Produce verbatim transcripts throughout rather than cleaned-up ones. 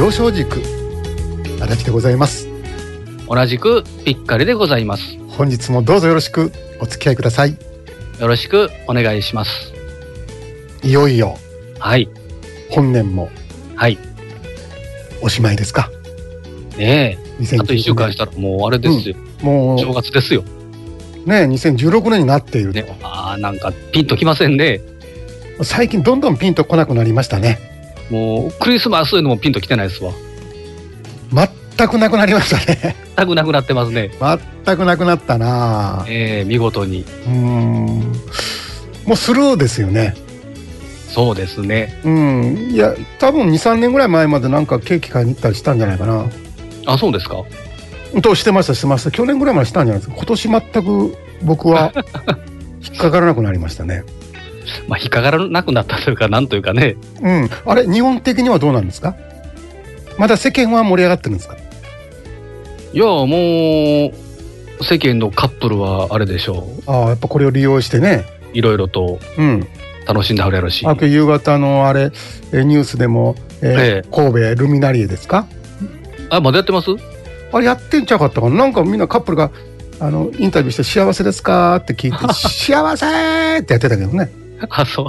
上昇軸足立でございます。 同じくピッカリでございます。 本日もどうぞよろしくお付き合いください。 よろしくお願いします。 いよいよはい本年もはいおしまいですかねえ。あといっしゅうかんしたらもうあれですよ、うん、もう正月ですよねえ。にせんじゅうろくねんになっていると、 ね、あーなんかピンときませんね。 最近どんどんピンとこなくなりましたね。 もうクリスマスそういうのもピンときてないですわ。 全くなくなりましたね。 全くなくなってますね。 全くなくなったな。 えー、見事に。 うーん、もうスルーですよね。 そうですね。 うん、いや多分にさんねんぐらい前までなんかケーキ買いに行ったりしたんじゃないかな。 あ、そうですか。 としてましたしてました。去年ぐらいまでしたんじゃないですか。今年全く僕は引っかからなくなりましたね。 まあ引っかからなくなったというかなんというかね。 うん、あれ日本的にはどうなんですか。まだ世間は盛り上がってるんですか。 いやもう世間のカップルはあれでしょう。 ああ、やっぱこれを利用してね、 いろいろと楽しんではるやろし、うん、 あと夕方のあれニュースでも、えーええ、神戸ルミナリエですか。 あ、まだやってます。 あれやってんちゃうかったかな。なんかみんなカップルがあのインタビューして幸せですかって聞いて幸せってやってたけどね。 あ、そう、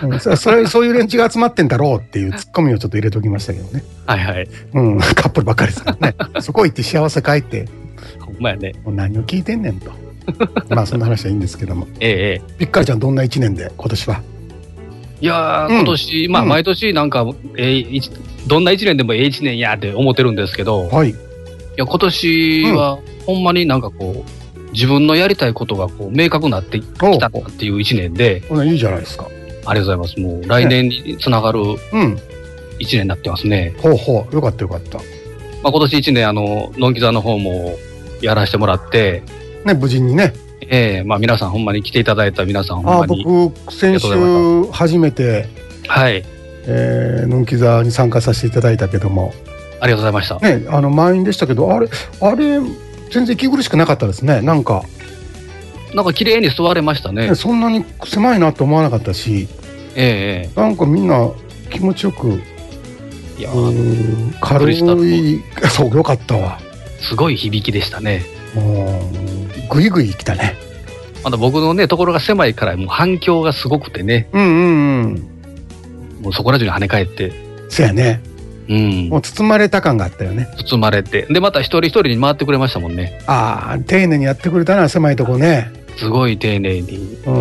うん、それそういう連中が集まってんだろうっていうツッコミをちょっと入れておきましたけどね。 はいはい、 うん、カップルばっかりですからね。そこ行って幸せかいってほんまやね。 もう何を聞いてんねんとまあそんな話はいいんですけども、 ええ、 ピッカリちゃんどんな一年で今年は。 いやー、うん、今年まあ毎年なんか、うん、えー、どんな一年でもええ一年やって思ってるんですけど、 はい、いや今年はほんまになんかこう自分のやりたいことがこう明確になってきたっていう一年で。 いいじゃないですか。 ありがとうございます。もう来年につながる一年になってますね。 うん、ほうほう、よかったよかった。 まあ、今年一年あののんき座の方もやらせてもらってね、無事にね。 ええー、まあ皆さんほんまに来ていただいた皆さんほんまに。 あ、僕先週初めてはい、 えー、のんき座に参加させていただいたけども。 ありがとうございました。 ね、あの満員でしたけど、あれあれ全然息苦しくなかったですね。なんか。 なんか綺麗に座れましたね。 ね、そんなに狭いなと思わなかったし、 ええ、 なんかみんな気持ちよく、 いや軽い、そうよかったわ。 すごい響きでしたね。 もうグイグイ来たね。 まだ僕のねところが狭いからもう反響がすごくてね。 うんうんうん。 もうそこら中に跳ね返って。 そやね。 うん。 もう包まれた感があったよね。 包まれて、でまた一人一人に回ってくれましたもんね。 ああ、丁寧にやってくれたな、狭いとこね。 すごい丁寧に。 うん、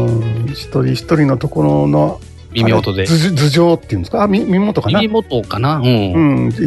一人一人のところの耳元で頭上っていうんですか。あ、耳元かな。 耳元かな。うん。 うん、行って、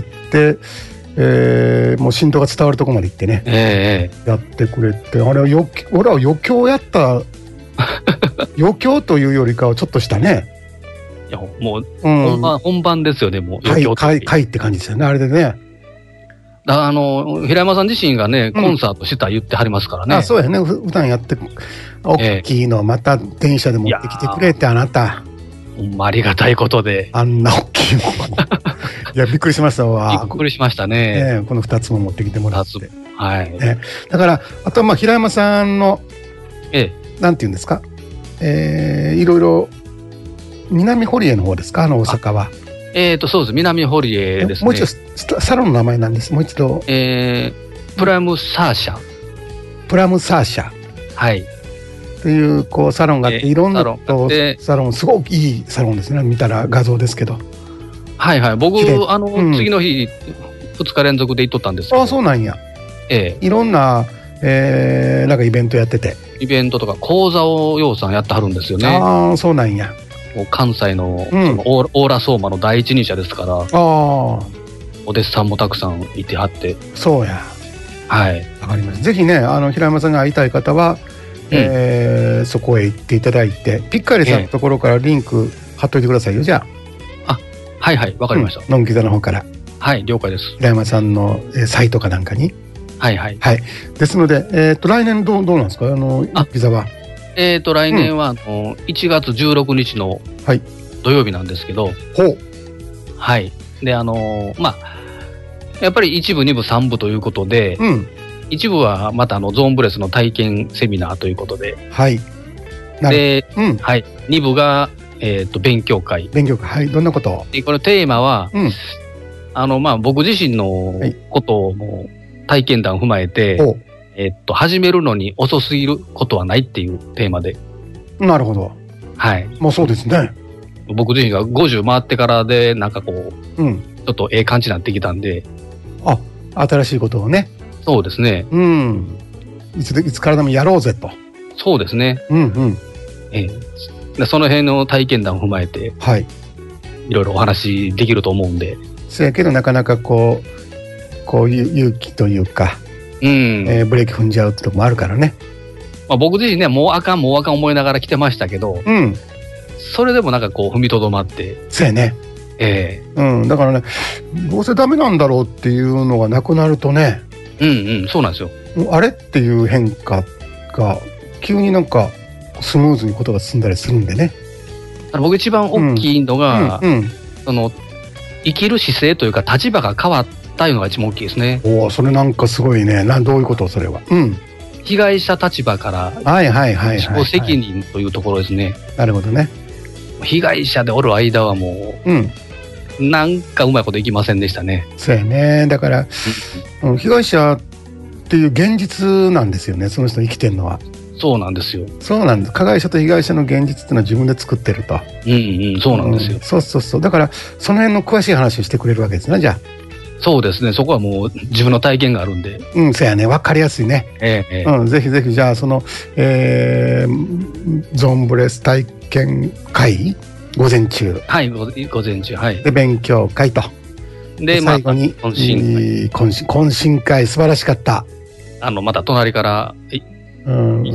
えー、もう振動が伝わるところまで行ってね。 ええー。 やってくれて、あれは余俺は余興やった余興というよりかはちょっとしたね。 いやもう、うん、本番本番ですよね。もう余興会会って感じですよね。あれでね。 あの平山さん自身がね、コンサートした言ってはりますからね。 あ、そうやね。普段やって大きいのまた電車で持ってきてくれて、あなた。 ほんまありがたいことで。 あんな大きいもの。いやびっくりしましたわ。 びっくりしましたね。 ね、このふたつも持ってきてもらって。 はい。 ね、だからあとはまあ平山さんの、 ええ、 なんていうんですか。えー、いろいろ南堀江の方ですか、あの大阪は。 えーとそうです。南堀江ですね。 もう一度サロンの名前なんです。もう一度。 えー、プラムサーシャ。 プラムサーシャ。 はい。 というこうサロンがあって、いろんなサロン、すごくいいサロンですね。見たら画像ですけど。 はいはい。僕あの、うん、次の日ふつか連続で行っとったんですけど。 あ、そうなんや。 ええ。 いろんな、えー、なんかイベントやってて。 イベントとか講座をようさんやってはるんですよね。 ああ、そうなんや。 関西の、 うん、 そのオーラ相馬の第一人者ですから。ああ。お弟子さんもたくさんいてはって。 そうや。 はい。 わかりました。ぜひね、あの平山さんが会いたい方は、うん、えー、そこへ行っていただいて、ピッカリさんのところからリンク貼っといてくださいよ、じゃあ。あ、はいはい、わかりました。 のんき座の方から。 はい、了解です。 平山さんの、えー、サイトかなんかに。 はいはい。 はい。ですので、えっと来年どうどうなんですか、あののんき座は。 えっと来年は、うん、あのいちがつじゅうろくにちの土曜日なんですけど。 ほう。 はい。であのまあやっぱりいち部に部さん部ということで。 うん。 一部はまたあのゾーンブレスの体験セミナーということで、 はい。 で、 うん、 はい、に部が、えー、と勉強会。 勉強会、はい、どんなこと？ でこのテーマは、 うん、 あの、まあ、僕自身のことをもう体験談を踏まえて、 おえっと、始めるのに遅すぎることはないっていうテーマで。 なるほど。 はい。 もうそうですね。 僕自身がごじゅう回ってからで、なんかこう、 うん。 ちょっとええ感じになってきたんで。 あ、新しいことをね。 そうですね。 うん。いつで、いつからでもやろうぜと。 そうですね。 うんうん。 ええ。でその辺の体験談を踏まえて、 はい。 いろいろお話できると思うんで。 そやけどなかなかこう、こういう勇気というか、 うん。 えーブレーキ踏んじゃうってとこもあるからね。 まあ、僕自身ね、もうあかん、もうあかん思いながら来てましたけど、 うん。 それでもなんかこう踏みとどまって、 そうやね。 えうん。だからね、どうせダメなんだろうっていうのがなくなるとね、 えうんうん、そうなんですよ。 あれっていう変化が急になんかスムーズにことが進んだりするんでね。 あの僕一番大きいのが、 うんうん。 その、生きる姿勢というか立場が変わったいうのが一番大きいですね。 おお、それなんかすごいね。なんどういうことそれは。うん。 被害者立場からはいはいはいはい、 自はい。 己責任というところですね。 なるほどね。 被害者でおる間はもうん。 う、なんかうまいこといきませんでしたね。 そうやね。だから、うん、被害者っていう現実なんですよね。その人生きてるのは。 そうなんですよ。 そうなんです。加害者と被害者の現実っていうのは自分で作ってると。 うんうん、そうなんですよ。 うん、そうそうそう。だからその辺の詳しい話をしてくれるわけですね。じゃあ。 そうですね。そこはもう自分の体験があるんで。 うん、そうやね。わかりやすいね。 ええええ、 うん、ぜひぜひじゃあその、えー、ゾンブレス体験会午前中。 はい、ご午前中、はい。 で勉強会と。 で、 最後に、 まあ、懇親会。 懇親懇親会素晴らしかった。 あの、また隣から、 うん、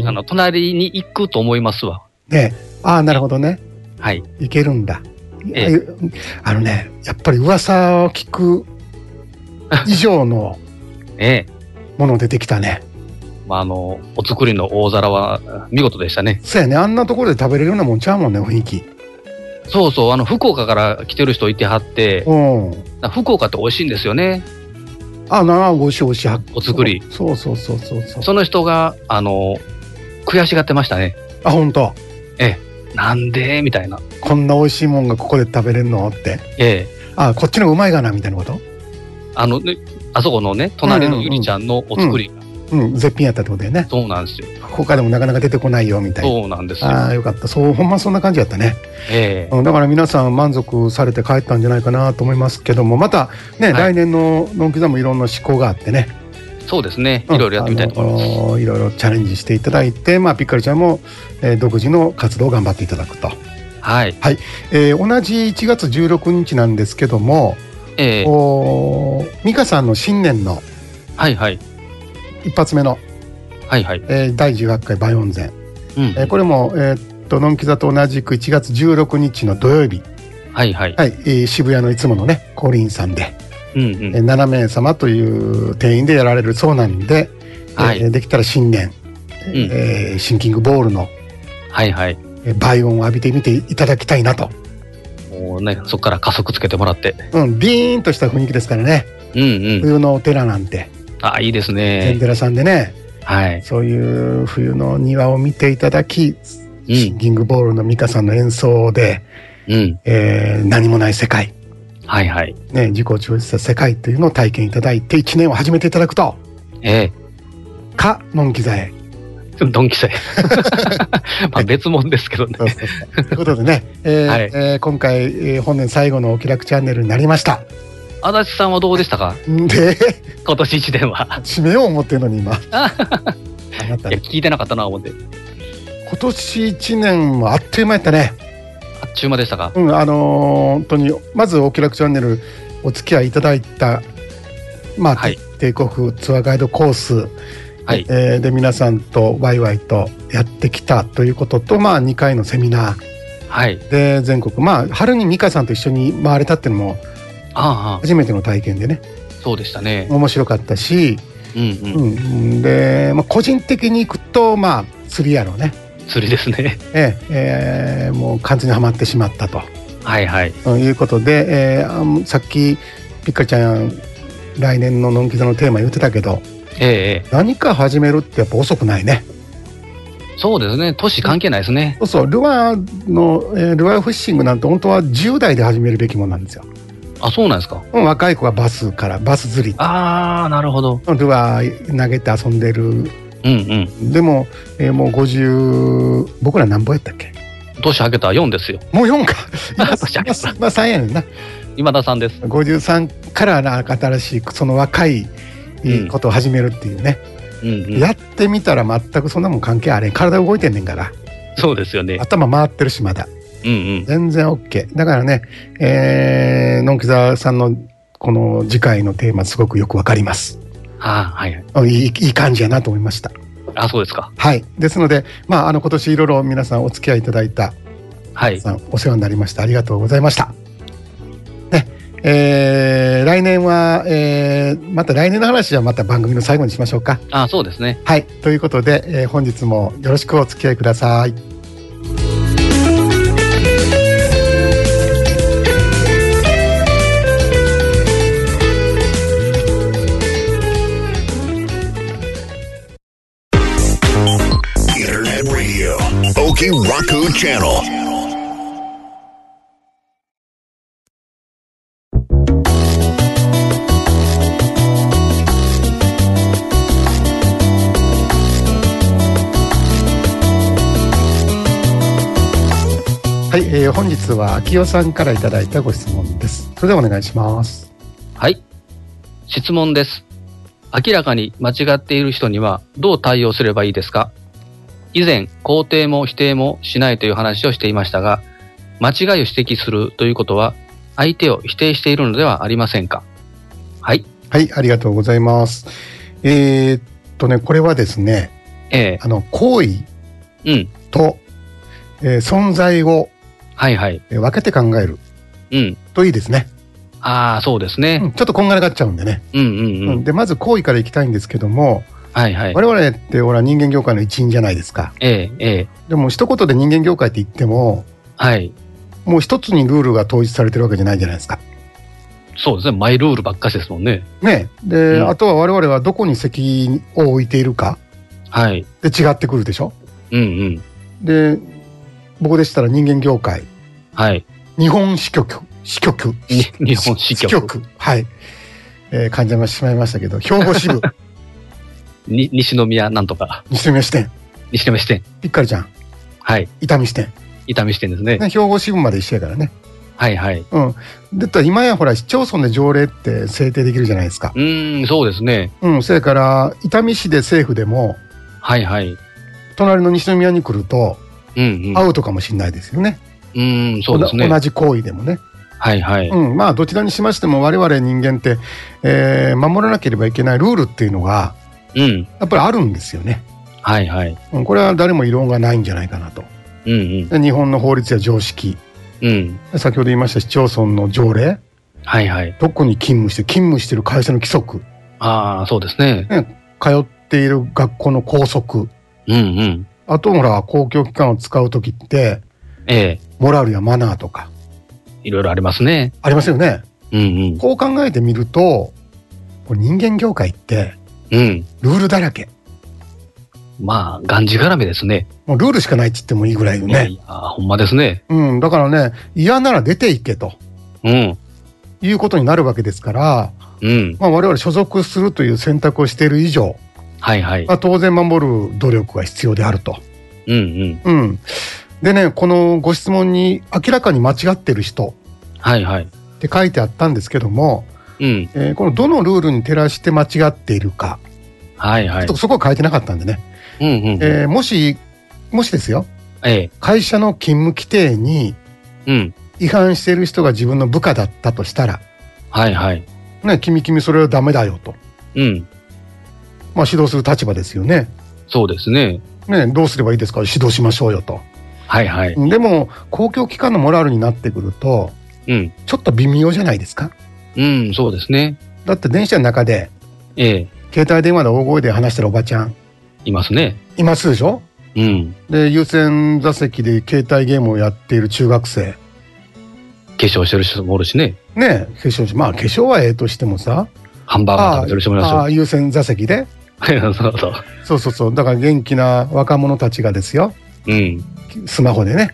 あの、隣に行くと思いますわ。 ね、ああ、なるほどね。 はい。 いけるんだ。 ええ、 あのね、やっぱり噂を聞く以上のええ。 もの出てきたね。 まあ、あの、お作りの大皿は見事でしたね。 そうやね。あんなところで食べれるようなもんちゃうもんね、雰囲気。 そうそう、あの、福岡から来てる人いてはって、 うん。 福岡って美味しいんですよね。 あ、なあ、美味しい美味しい。 お作り。 そうそうそうそうそう。 その人が、あの、悔しがってましたね。 あ、本当。 ええ。なんでみたいな。 こんな美味しいもんがここで食べれるのって。 ええ。 あ、こっちの方がうまいかなみたいなこと。 あの、ね、あそこのね、隣のゆりちゃんのお作りが。 うん、うんうん、絶品やったってことだよね。 そうなんですよ。 他でもなかなか出てこないよみたいな。 そうなんですよ。 ああ、よかった。そう、ほんまそんな感じやったね。 ええ。 うん、だから皆さん満足されて帰ったんじゃないかなと思いますけども、またね、はい、来年ののんき座もいろんな思考があってね。 そうですね。いろいろやってみたいと思います。 あのー、いろいろチャレンジしていただいて、まあピッカリちゃんも、えー、独自の活動を頑張っていただくと。 はい。 はい。えー、同じいちがつじゅうろくにちなんですけども、えー、お美香さんの新年のはいはい一発目の、 はいはい、 えー、だいじゅうはちかいバヨンゼン、 うん、 えー、これも、えー、っとのんき座と同じくいちがつじゅうろくにちの土曜日、 はいはい、 はい、えー、渋谷のいつものねコリンさんで、 うんうん、 えー、ななめいさまという定員でやられるそうなんで、はい、えー、できたら新年、うん、えー、シンキングボールの、 はいはい、 えー、倍音を浴びてみていただきたいなと。 もうね、そこから加速つけてもらって、 うん、ビーンとした雰囲気ですからね、 うんうん、 冬のお寺なんて、 あ、いいですね、 禅寺さんでね、 はい、 そういう冬の庭を見ていただき、うん、シンキングボールの美香さんの演奏で、うんえー、何もない世界、 はいはいね、自己中立した世界というのを体験いただいていちねんを始めていただくと、 ええ、 かのんき座へドンキさえまあ別物ですけどねそうそうそうということでね、えーはいえー、今回、えー、本年最後のお気楽チャンネルになりました。 足立さんはどうでしたか？ で今年一年は締めよう思ってるのに今あなた、 ね、いや聞いてなかったな思って。 今年一年もあっという間やったね。 あっちゅう間でしたか？ うんあのー、本当にまずお気楽チャンネルお付き合いいただいたまあ、はい、テイクオフツアーガイドコース、はいえー、で皆さんとワイワイとやってきたということと、まあ、にかいのセミナー、はい、で全国、まあ、春に美香さんと一緒に回れたっていうのも初めての体験でね。 そうでしたね。 面白かったし、うんうんうん、で、まあ、個人的に行くと、まあ、釣りやろうね。 釣りですね、 えーえー、もう完全にはまってしまったと、 はいはい、 ということで、えー、さっきピッカちゃん来年ののんき座のテーマ言ってたけど、ええ、何か始めるってやっぱ遅くないね。 そうですね。年関係ないですね。 そうそう。ルアーの、えー、ルアーフィッシングなんて本当はじゅうだいで始めるべきものなんですよ。 あ、そうなんですか。 うん、若い子がバスからバス釣り。 ああ、なるほど。 ルアー投げて遊んでる。 うんうん。 でも、えー、もうごじゅう、僕ら何本やったっけ？ 年明けたらよんですよ。 もうよんか。今、 年明けた。 まあさんやねんな。 今田さんです。 ごじゅうさんからな新しいその若いことを始めるっていうね。うんうん、やってみたら全くそんなもん関係あれん。体動いてんねんから。 そうですよね。 頭回ってるしまだ。うんうん、全然 OK。だからね、えー、のんきざさんのこの次回のテーマすごくよくわかります。 ああ、はい、 いい。いい感じやなと思いました。 あ、そうですか。 はい。ですので、まあ、あの今年いろいろ皆さんお付き合いいただいた、 はい、 お世話になりました。ありがとうございました。ね、えー、来年は、えー、また来年の話はまた番組の最後にしましょうか。 あ、そうですね。 はい。ということで、えー、本日もよろしくお付き合いください。 Okiraku Channel。 はい、えー、本日は秋代さんからいただいたご質問です。それではお願いします。 はい、質問です。明らかに間違っている人にはどう対応すればいいですか？以前、肯定も否定もしないという話をしていましたが、間違いを指摘するということは、相手を否定しているのではありませんか？はい。 はい、ありがとうございます。えー、っとね、これはですね、 えー、 あの、行為と、うんえー、存在を、 はいはい、 えー、分けて考える、 うん、 といいですね。 ああ、そうですね、 うん。ちょっとこんがらがっちゃうんでね。 うんうんうん。 で、まず行為からいきたいんですけども、 はいはい、 我々ってほら人間業界の一員じゃないですか。 ええええ。 でも一言で人間業界って言っても、 はい。 もう一つにルールが統一されてるわけじゃないじゃないですか。 そうですね。マイルールばっかしですもんね。 ね。で、うん、あとは我々はどこに責を置いているか。 はい。 で違ってくるでしょ。 うんうん。 で、僕でしたら人間業界。 はい。 日本支局。支局。 日本支局。支局。 はい。えー、噛んじゃしまいましたけど、兵庫支部。 に西宮なんとか。 西宮支店。 西宮支店。 ぴっかりちゃん。 はい。 伊丹支店。 伊丹支店ですね。 ね、兵庫支部まで一緒やからね。 はいはい。 うん。で、今やほら市町村で条例って制定できるじゃないですか。 うーん、そうですね。 うん。それから伊丹市で政府でも。 はいはい。 隣の西宮に来ると。 うんうん。 アウトかもしれないですよね。 うーん、そうですね。 同じ行為でもね。 はいはい。 うん。まあどちらにしましても我々人間って、えー、守らなければいけないルールっていうのが。 うん、 やっぱりあるんですよね。 はいはい。 うん、これは誰も異論がないんじゃないかなと。 うんうん、 で日本の法律や常識、 うん、 先ほど言いました市町村の条例、 はいはい、 どこに勤務して勤務している会社の規則、 ああそうですね、 ね、通っている学校の校則、 うんうん、 あとほら公共機関を使うときって、 ええ、 モラルやマナーとかいろいろありますね。 ありますよね。 うんうん、 こう考えてみると、これ人間業界って。 うん、 ルールだらけ。 まあ、がんじがらめですね。 もうルールしかないって言ってもいいぐらいよね。いやいや、ほんまですね。 うん、だからね、嫌なら出ていけと。うん。いうことになるわけですから、うん。まあ我々所属するという選択をしている以上、 はいはい。 まあ、当然守る努力が必要であると。 うんうん。 うん。でね、このご質問に明らかに間違ってる人。 はいはい。 って書いてあったんですけども、 うんえー、このどのルールに照らして間違っているか、 はいはい、 ちょっとそこは書いてなかったんでね、うんうん、えー、もしもしですよ、ええ、会社の勤務規定に違反している人が自分の部下だったとしたら、 はいはいね、君君それはダメだよと、うん、まあ指導する立場ですよね。 そうですね。 ね、どうすればいいですか、指導しましょうよと。はいはい。でも公共機関のモラルになってくると、うん、ちょっと微妙じゃないですか。 うん、そうですね。 だって電車の中で、ええ、携帯電話で大声で話してるおばちゃんいますね。 いますでしょ。うん。で優先座席で携帯ゲームをやっている中学生、 化粧してる人もおるしね。 ねえ、化粧し、まあ化粧はええとしてもさ、 ハンバーガー食べてる人もいますよ。ああ、 優先座席でそうそうそうそうそう。だから元気な若者たちがですよ、うん、スマホでね、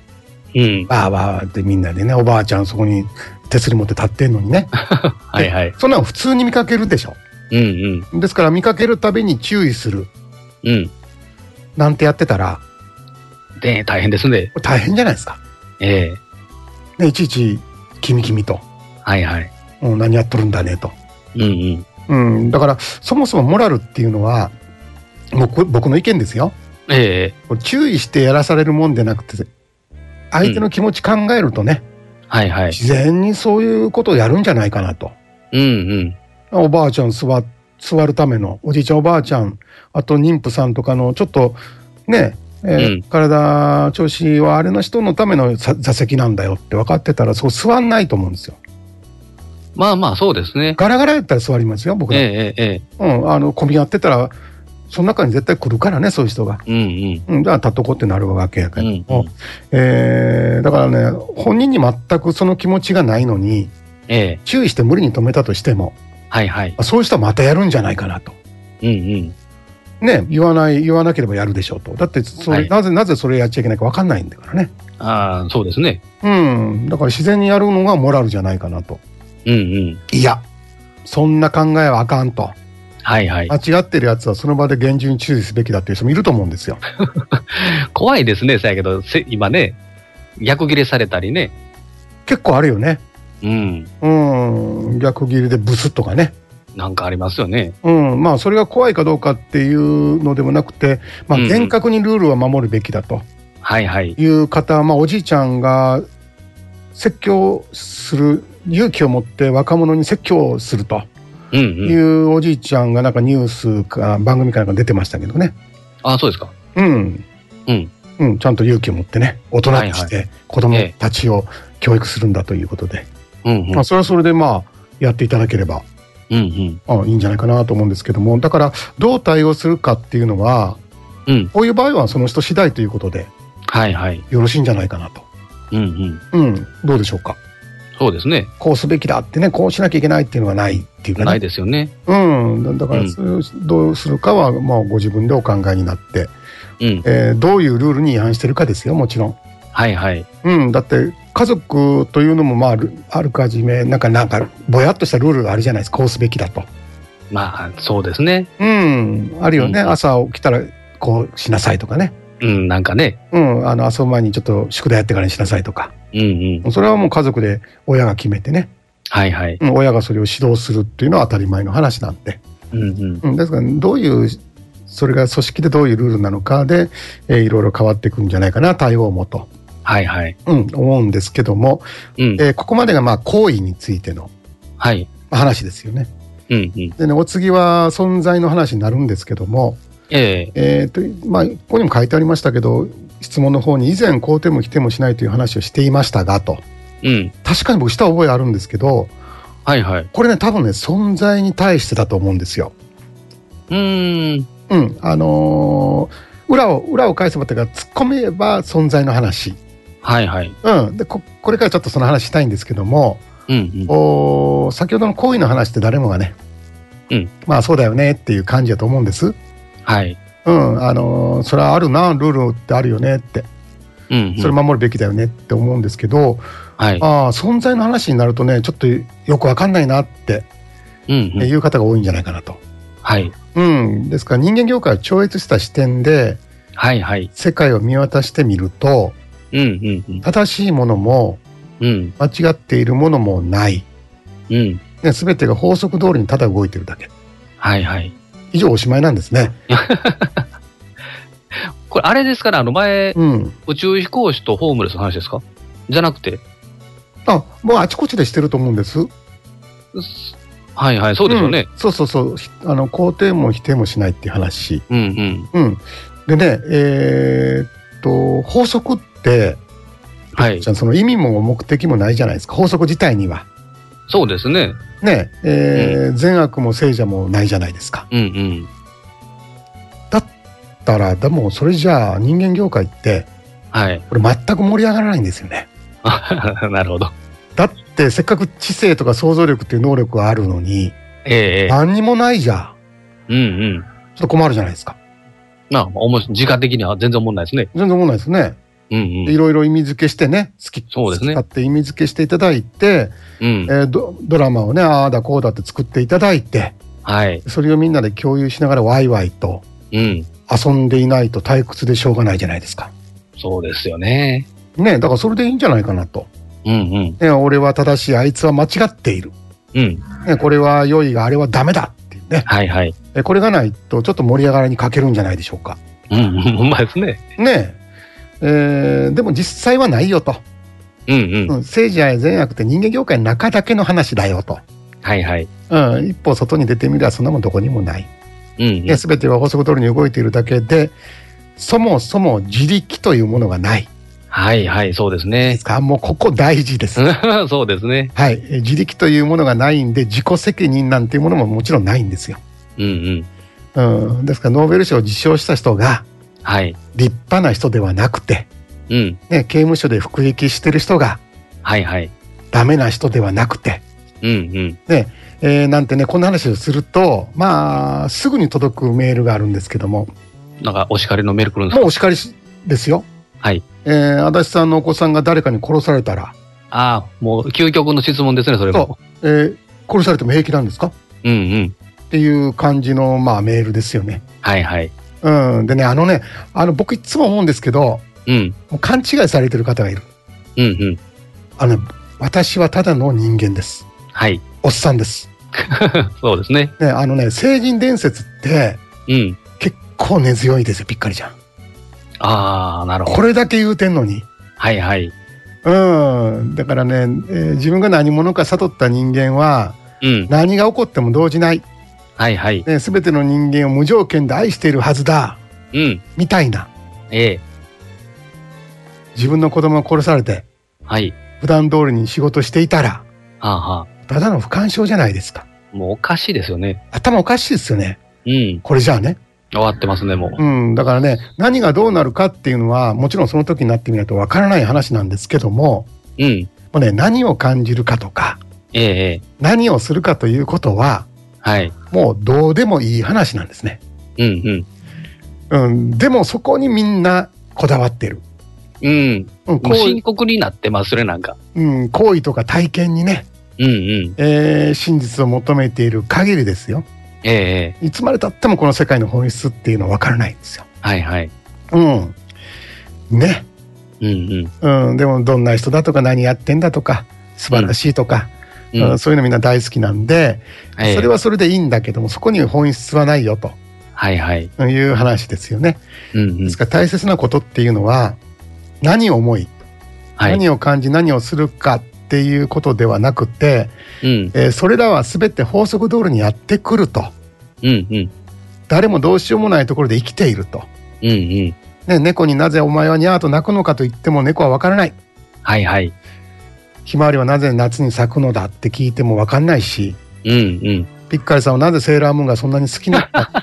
うん。 わーわーってみんなでね、おばあちゃんそこに手すり持って立ってんのにね。 はいはい。 そんなの普通に見かけるでしょ。 うんうん。 ですから見かけるたびに注意する。 うん。 なんてやってたら、 で、大変ですね。 大変じゃないですか。 ええ。 ね、いちいち、君君と。 はいはい。 うん、何やっとるんだねと。 うんうん。 うん、だからそもそもモラルっていうのはもうこれ僕の意見ですよ。 ええ。 これ注意してやらされるもんでなくて相手の気持ち考えるとね、 うん、はいはい。 自然にそういうことをやるんじゃないかなと。 うんうん。 おばあちゃん座座るためのおじいちゃんおばあちゃん、あと妊婦さんとかのちょっとね、えーうん、体調子はあれの人のための座席なんだよって分かってたらそう座んないと思うんですよ。 まあまあそうですね。 ガラガラやったら座りますよ僕ら。 ええええ。 うん、あの混み合ってたらその中に絶対来るからね、そういう人が。 うんうん。 うん、だから立っとこうってなるわけやけども、 うんうん、 えー、だからね、本人に全くその気持ちがないのに、 ええ、 注意して無理に止めたとしても、 はいはい。 そういう人はまたやるんじゃないかなと。 うんうん。 ね、言わない、言わなければやるでしょうと。だってそれ、はい、なぜ、なぜそれやっちゃいけないか分かんないんだからね。 ああ、そうですね。 うん。だから自然にやるのがモラルじゃないかなと。 うんうん。 いや、そんな考えはあかんと。 はいはい。 間違ってるやつはその場で厳重に注意すべきだっていう人もいると思うんですよ。 怖いですね、さやけど、今ね、逆ギレされたりね。 結構あるよね。 うん。 うん。逆ギレでブスッとかね。 なんかありますよね。 うん。まあ、それが怖いかどうかっていうのでもなくて、まあ、厳格にルールは守るべきだと。 はいはい。 いう方、まあ、おじいちゃんが説教する、勇気を持って若者に説教すると。うんうん、いうおじいちゃんがなんかニュースか番組かなんか出てましたけどね。 ああ、そうですか。 うん。うん。うん。ちゃんと勇気を持ってね、大人として子供たちを教育するんだということで。うんうん、まあ、それはそれでまあ、やっていただければ、うんうん、あいいんじゃないかなと思うんですけども、だからどう対応するかっていうのは、うん、こういう場合はその人次第ということで、はいはい。よろしいんじゃないかなと。うんうん。うん。どうでしょうか。 そうですね。 こうすべきだってね、こうしなきゃいけないっていうのがないっていうかね。 ないですよね。 うん。だから、うん、どうするかは、まあ、ご自分でお考えになって、うんえー、どういうルールに違反してるかですよ、もちろん。はいはい。うん。だって、家族というのも、まあ、あるかじめ、なんか、なんか、ぼやっとしたルールがあるじゃないですか、こうすべきだと。 まあ、そうですね。 うん。あるよね。うん、朝起きたら、こうしなさいとかね。 うん、なんかね。 うん。あの、遊ぶ前にちょっと宿題やってからにしなさいとか。うんうん。それはもう家族で親が決めてね。はいはい。うん、親がそれを指導するっていうのは当たり前の話なんで。うんうん。うん、ですから、どういう、それが組織でどういうルールなのかで、えー、いろいろ変わっていくんじゃないかな、対応もと。はいはい。うん、思うんですけども、うん、えー、ここまでがまあ行為についての、はい。話ですよね。うんうん。でね、お次は存在の話になるんですけども、えー、えーと、まあ、ここにも書いてありましたけど、質問の方に以前肯定も否定もしないという話をしていましたがと、うん、確かに僕した覚えあるんですけど、はいはい、これね多分ね存在に対してだと思うんですよ。うーん、うん、あのー、裏を裏を返せばというか突っ込めば存在の話、はいはい、うん、で こ, これからちょっとその話したいんですけども、うんうん、お先ほどの行為の話って誰もがね、うん、まあそうだよねっていう感じだと思うんです。はい。うん、あのー、それはあるな、ルールってあるよねって、うんうん、それ守るべきだよねって思うんですけど、はい、あ存在の話になるとねちょっとよくわかんないなって、うんうん、いう方が多いんじゃないかなと。はい。うん、ですから人間業界を超越した視点で、はいはい、世界を見渡してみると、うんうんうん、正しいものも、うん、間違っているものもない、うん、ね、全てが法則通りにただ動いてるだけ。はいはい。以上おしまいなんですね。 これあれですから、あの前、うん、宇宙飛行士とホームレスの話ですか？じゃなくて、 あ、もうあちこちでしてると思うんです。 はいはい、そうですよね。 うん、そうそうそう、あの肯定も否定もしないっていう話。うんうん。うん。でね、えー、っと法則って、はい、その意味も目的もないじゃないですか。法則自体には。 そうですね。 ね、えーうん、善悪も聖者もないじゃないですか。うんうん。だったらでもそれじゃあ人間業界って、はい、これ全く盛り上がらないんですよね。 なるほど。 だってせっかく知性とか想像力っていう能力があるのに、ええ、何にもないじゃん。うんうん。ちょっと困るじゃないですか。 まあ、自家的には全然思んないですね。 全然思んないですね。 うんうん。 いろいろ意味付けしてね、好き、 そうですね好きって意味付けしていただいて、 うん。 えード、ドラマをね、ああだこうだって作っていただいて、 はい。 それをみんなで共有しながらワイワイとうん。 遊んでいないと退屈でしょうがないじゃないですか。 そうですよね。 ね、だからそれでいいんじゃないかなと。 うんうん。 ね、俺は正しい、あいつは間違っている。 うん。 ね、これは良いがあれはダメだっていうね。 はいはい。 えこれがないとちょっと盛り上がりに欠けるんじゃないでしょうか。 うんうん。ほんまですね。 ねええーでも実際はないよと。 うんう。 うんん、政治や善悪って人間業界の中だけの話だよと。 はいはい。 うん、一歩外に出てみればそんなもんどこにもない。 うんうん。 ね、全ては法則通りに動いているだけで、そもそも自力というものがない。 はいはい、そうですでねす。か、もうここ大事です。 そうですね。 はい、え自力というものがないんで、自己責任なんていうものももちろんないんですよ。 うんうん。 うん、ですからノーベル賞を受賞した人がはい。 立派な人ではなくて、 うん。 ね、刑務所で服役してる人がはいはい。 ダメな人ではなくて、 うんうん。 ね、えーなんてね、こんな話をすると、まあ、すぐに届くメールがあるんですけども、 なんか、お叱りのメール来るんですか？ もうお叱りですよ。 はい。 えー、足立さんのお子さんが誰かに殺されたら、 ああ、もう、究極の質問ですね、それも。 えー殺されても平気なんですかうんうん。 っていう感じの、まあ、メールですよね。 はいはい。 うん。でね、あのね、あの、僕いつも思うんですけど、 うん。 もう勘違いされてる方がいる。 うんうん。 あのね、私はただの人間です。 はい。 おっさんです。 そうですね。 ね、あのね、成人伝説ってうん。 結構根強いですよ、ぴっかりちゃん。 ああ、なるほど。 これだけ言うてんのに。 はいはい。 うん。だからね、えー自分が何者か悟った人間は、 うん。 何が起こっても動じない。 はいはい。 ね、全ての人間を無条件で愛しているはずだ。 うん。 みたいな。 ええ。 自分の子供が殺されて、 はい。 普段通りに仕事していたら、 はあはただの不干渉じゃないですか。 あ。もうおかしいですよね。 頭おかしいですよね。 うん。 これじゃあね。 終わってますね、もう。 うん。だからね、何がどうなるかっていうのは、もちろんその時になってみないとわからない話なんですけども、 うん。 もうね、何を感じるかとか、 ええええ。 何をするかということは、 はい。 もうどうでもいい話なんですね。 うんうん。 うん。でもそこにみんなこだわってる。 うん。 うん。 もう深行刻になってますね、なんか。 為、うん、行為とか体験にね、 うんうん。 えー真実を求めている限りですよ。 ええええ。 いつまで経ってもこの世界の本質っていうのはわからないんですよ。 はいはい。 うん。ね。 うんうん。 うん。でもどんな人だとか何やってんだとか、素晴らしいとか、 うんうんそういうのみんな大好きなんで、 ええそれはそれでいいんだけども、そこに本質はないよとはいはい。 いう話ですよね。 うんうんです。から大切なことっていうのは、何を思い、 はい。 何を感じ、何をするかっていうことではなくて、 うん。 えーそれらは全て法則通りにやってくると。 うんうん。 誰もどうしようもないところで生きていると。 うんうん。 ね、猫になぜお前はニャーと鳴くのかと言っても猫はわからない。 はいはい。 ひまわりはなぜ夏に咲くのだって聞いてもわかんないし、 うんうん。 ピッカリさんはなぜセーラームーンがそんなに好きなのか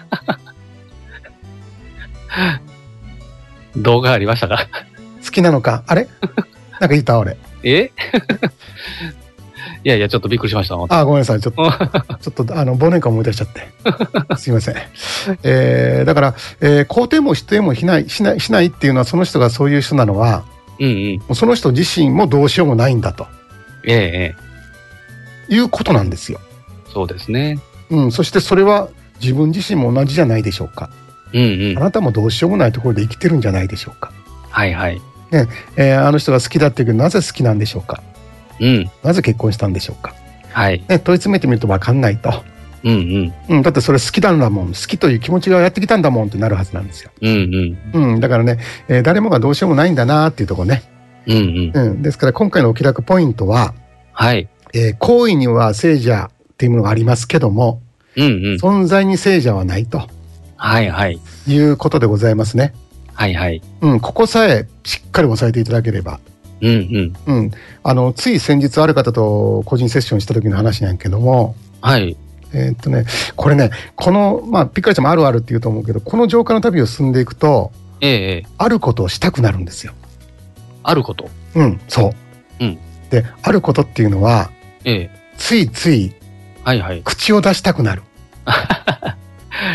動画ありましたか？ 好きなのかあれなんか言った俺。 えいやいや、ちょっとびっくりしました。 あ、ごめんなさい。ちょっと、ちょっと、あの、忘年会思い出しちゃって。すいません。えー、だから、えー、肯定も否定もしない、しない、しないっていうのは、その人がそういう人なのは、 うんうん。 もうその人自身もどうしようもないんだとええええ。 いうことなんですよ。 そうですね。 うん。そしてそれは自分自身も同じじゃないでしょうか。 うんうんあ。なたもどうしようもないところで生きてるんじゃないでしょうか。 はいはい。 えー、あの人が好きだっていうけど、なぜ好きなんでしょうか。 うん。 なぜ結婚したんでしょうか。 はい。 ね、問い詰めてみると分かんないと。 うんうん。だってそれ好きなんだもん。好きという気持ちがやってきたんだもんってなるはずなんですよ。 うん。うんうん。 うん。だからね、えー誰もがどうしようもないんだなっていうところね。 うんうん。 うん。ですから今回のお気楽ポイントは、 はい。 えー行為には聖者っていうものがありますけども、 うんうん。 存在に聖者はないとはいはい。 いうことでございますね。 はいはい。 うん。ここさえしっかり押さえていただければ。 うんうん。 うん。あの、つい先日ある方と個人セッションした時の話なんやけども、 はい。 えーっとね、これね、この、まあ、ピッカリちゃんもあるあるって言うと思うけど、この浄化の旅を進んでいくと、 ええええ。 あることをしたくなるんですよ。 あること。 うん、そう。 うん。 で、あることっていうのは、 ええ。 ついついはいはい。 口を出したくなる。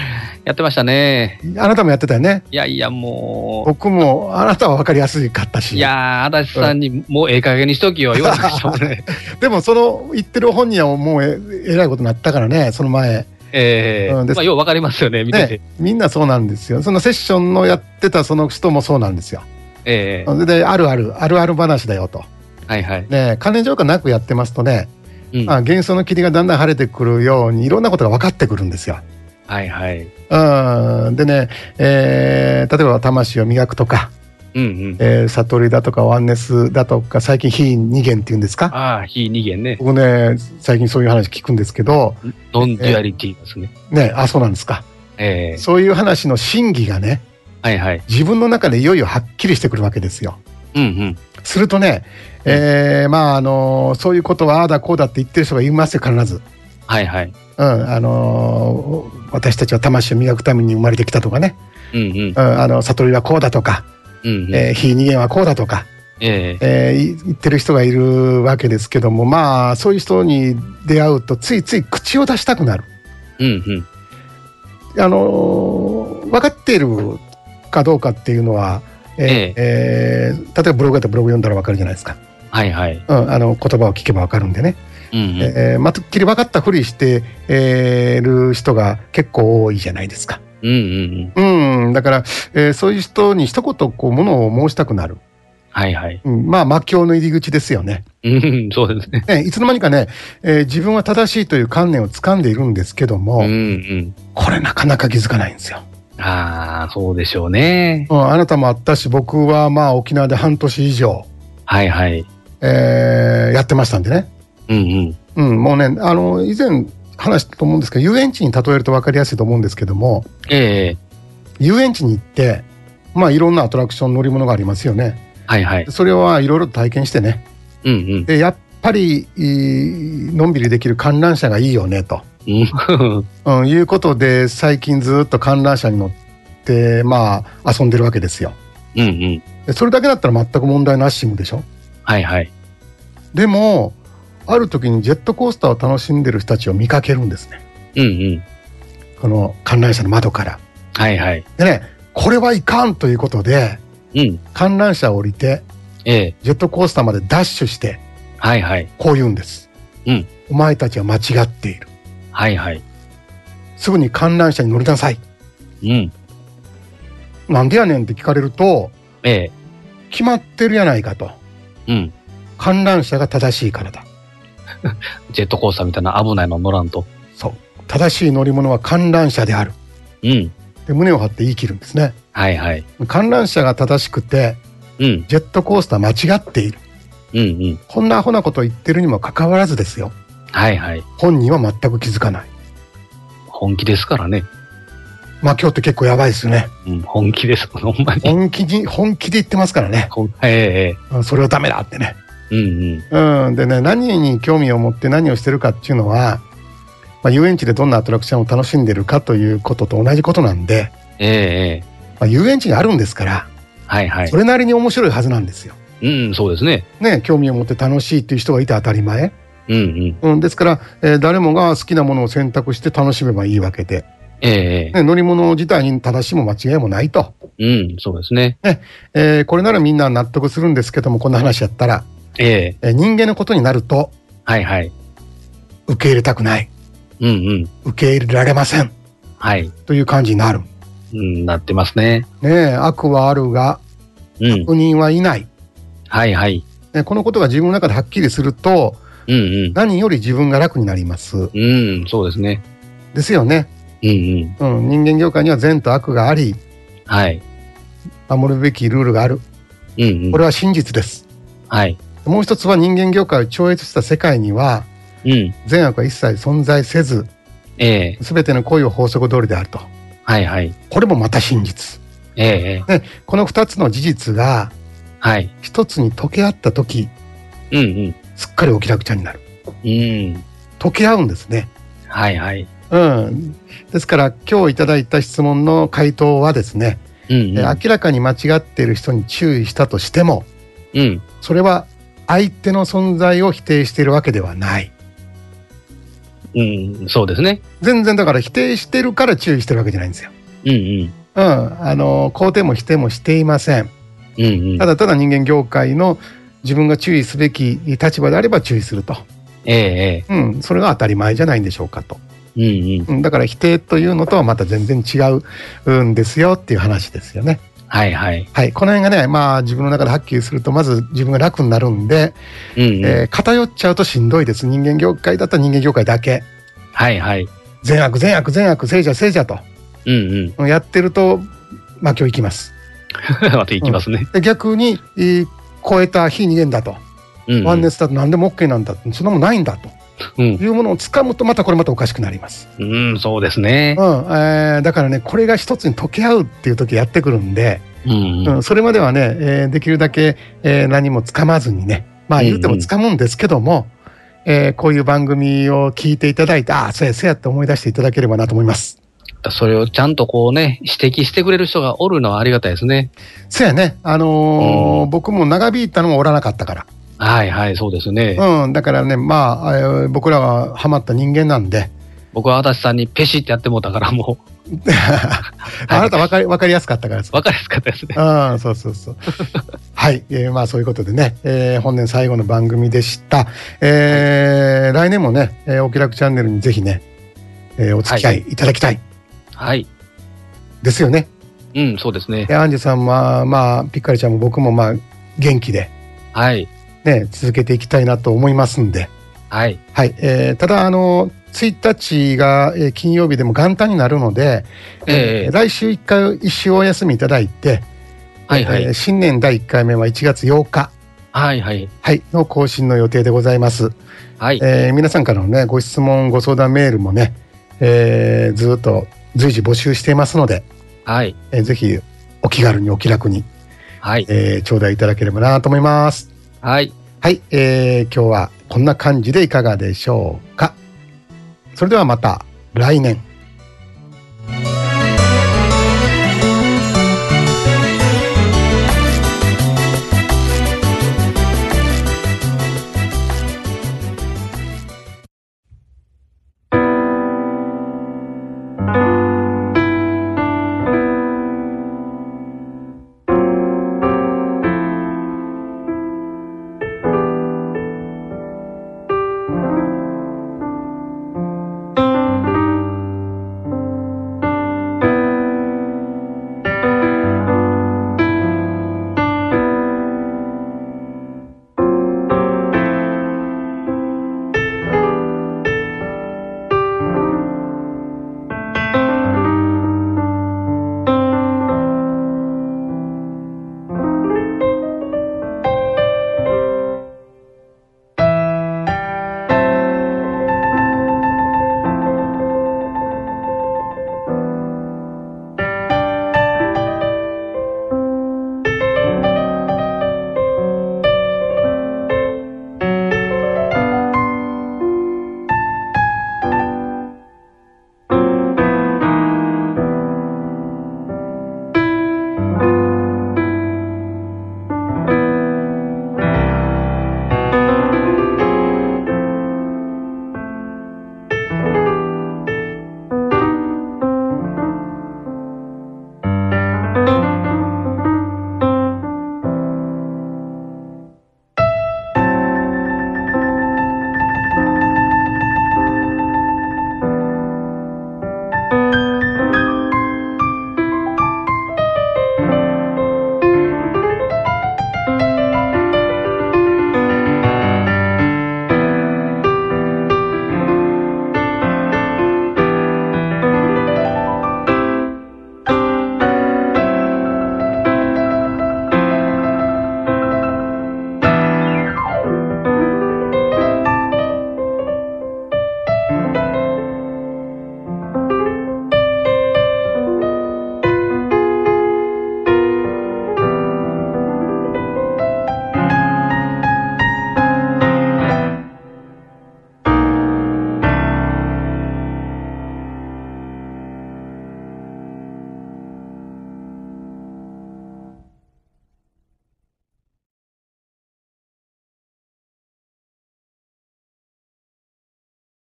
やってましたね。 あなたもやってたよね。 いやいや、もう。 僕も、あなたは分かりやすかったし。 いやー、足立さんに、もうええ加減にしときよ、言われましたもんね。 でも、その、言ってる本人はもうえ、えらいことになったからね、その前。 ええー。うん、まあ、よう分かりますよね、見てて、 ね。みんなそうなんですよ。そのセッションのやってたその人もそうなんですよ。 ええー。 で、あるある、あるある話だよと。 はいはい。 ね、関連浄化なくやってますとね、うん、まあ、幻想の霧がだんだん晴れてくるように、いろんなことが分かってくるんですよ。 はいはい。 うん。でね、えー、例えば魂を磨くとか、うんうん、えー、悟りだとかワンネスだとか、最近非二元っていうんですか。 ああ、非二元ね。 僕ね、最近そういう話聞くんですけど。 ノンデュアリティですね。 えー、ね、あ、そうなんですか。えー、そういう話の真偽がね、はいはい。自分の中でいよいよはっきりしてくるわけですよ。うんうん。するとね、えー、まあ、あのー、そういうことはああだこうだって言ってる人がいますよ、必ず。はいはい。うん、あのー、私たちは魂を磨くために生まれてきたとかね。うんうん。うん、あの、悟りはこうだとか。うんうん、えー、非二元はこうだとか。えー、えー、言ってる人がいるわけですけども、まあ、そういう人に出会うと、ついつい口を出したくなる。うんうん。あのー、分かっているかどうかっていうのは、えーえーえー、例えばブログだったらブログ読んだら分かるじゃないですか。はいはい。うん、あの、言葉を聞けば分かるんでね。うんうん、えー、まっきり分かったふりしてい、えー、る人が結構多いじゃないですか。うんうんうん。うん、だから、えー、そういう人に一言こうものを申したくなる。はいはい。うん、まあ魔境の入り口ですよね。うん、そうですね。ね、いつの間にかね、えー、自分は正しいという観念を掴んでいるんですけども、うんうん、これなかなか気づかないんですよ。ああ、そうでしょうね。うん、あなたもあったし、僕はまあ沖縄で半年以上、はいはい、えー、やってましたんでね。うんうん。うん、もうね、あの、以前話したと思うんですけど、遊園地に例えると分かりやすいと思うんですけども、ええー、遊園地に行って、まあいろんなアトラクション乗り物がありますよね。はいはい。それはいろいろと体験してね。うんうん。で、やっぱり、のんびりできる観覧車がいいよね、と。うん、いうことで、最近ずっと観覧車に乗って、まあ、遊んでるわけですよ。うんうん。でそれだけだったら全く問題なしでしょ。はいはい。でも、ある時にジェットコースターを楽しんでる人たちを見かけるんですね。うんうん。この観覧車の窓から。はいはい。でね、これはいかんということで、うん、観覧車を降りて、ええ、ジェットコースターまでダッシュして、はいはい。こう言うんです。うん。お前たちは間違っている。はいはい。すぐに観覧車に乗りなさい。うん。なんでやねんって聞かれると、ええ。決まってるやないかと。うん。観覧車が正しいからだ。ジェットコースターみたいな危ないの乗らんと。そう。正しい乗り物は観覧車である。うん。で、胸を張って言い切るんですね。はいはい。観覧車が正しくて、うん。ジェットコースター間違っている。うんうん。こんなアホなことを言ってるにもかかわらずですよ。はいはい。本人は全く気づかない。本気ですからね。まあ今日って結構やばいですね。うん、本気です。ほんまに。本気に、本気で言ってますからね。ええ。それはダメだってね。うんうん。うん。でね、何に興味を持って何をしてるかっていうのは、まあ遊園地でどんなアトラクションを楽しんでるかということと同じことなんで、ええ。まあ遊園地にあるんですから、はいはい。それなりに面白いはずなんですよ。うん、そうですね。ね、興味を持って楽しいっていう人がいて当たり前。うんうん。うん、ですから、えー、誰もが好きなものを選択して楽しめばいいわけで。ええ。ね、乗り物自体に正しいも間違いもないと。うん、そうですね。ね、えー、これならみんな納得するんですけども、こんな話やったら、ええー、人間のことになると、はいはい。受け入れたくない。うんうん。受け入れられません。はい。という感じになる。うん、なってますね。ねえ、悪はあるが、うん、悪人はいない。はいはい。ね、このことが自分の中ではっきりすると、うんうん、何より自分が楽になります。うん、そうですね。ですよね。うんうん。うん、人間業界には善と悪があり、はい。守るべきルールがある。うんうん。これは真実です。はい。もう一つは人間業界を超越した世界には、うん。善悪は一切存在せず、ええ。すべての行為は法則通りであると。はいはい。これもまた真実。ええ。で、この二つの事実が、はい。一つに溶け合ったとき、うんうん。すっかりお気楽ちゃんになる。うん。溶け合うんですね。はいはい。うん。ですから今日いただいた質問の回答はですね、うんうん、明らかに間違っている人に注意したとしても、うん、それは相手の存在を否定しているわけではない。うん、そうですね。全然だから否定してるから注意してるわけじゃないんですよ。 うんうん。 うん。あの、肯定も否定もしていません。 うんうん。 ただただ人間業界の自分が注意すべき立場であれば注意すると。 ええええ。 うん。それが当たり前じゃないんでしょうかと。 うんうん。 うん。だから否定というのとはまた全然違うんですよっていう話ですよね。 はいはい。 はい。この辺がね、まあ自分の中ではっきりすると、まず自分が楽になるんで、 うんうん。 えー偏っちゃうとしんどいです。人間業界だったら人間業界だけ。 はいはい。 善悪善悪善悪聖者聖者とうんうん。 やってると、まあ今日行きます。 また行きますね。 で逆に、えー超えた非二元だと。 うんうん。 ワンネスだと何でも OK なんだ。そんなもんないんだと。 うん。 いうものを掴むとまたこれまたおかしくなります。 うん、そうですねう。ん。えーだからね、これが一つに溶け合うっていう時やってくるんで、 うんうん。 うん、それまではね、えーできるだけ、えー何もつかまずにね、まあ言うてもつかむんですけども、えーこういう番組を聞いていただいて、ああ、そうやそうやって思い出していただければなと思います。 それをちゃんとこうね、指摘してくれる人がおるのはありがたいですね。 そうやね、あのーうん僕も長引いたのもおらなかったから。 はいはい、そうですね。 うん、だからね、まあ、えー僕らはハマった人間なんで、 僕は足立さんにペシってやってもうたからもあなた分かり、分かりやすかったからですう、わかりやすかったですね。 ああ、そうそうそう。はい、えー、まあそういうことでね、えー本年最後の番組でした。えー来年もね、えーお気楽チャンネルにぜひね、えーお付き合いいただきたいはい。 ですよね。 うん、そうですね。 でアンジュさんは、まあ、ピッカリちゃんも僕もまあ元気ではい。 ね、続けていきたいなと思いますんで、 はい。 はい、えーただあの、ついたちが、えー金曜日でも元旦になるので、 ええ来週一回一週お休みいただいて、 はいはいえー新年だいいっかいめはいちがつようか、 はいはい。 はい、の更新の予定でございます。 はい。 えー皆さんからのね、ご質問、ご相談メールもね、えーずっと随時募集していますので、 はい。 えーぜひお気軽にお気楽に、 はい。 えー頂戴いただければなと思います。 はい。 はい、えー今日はこんな感じでいかがでしょうか。それではまた来年。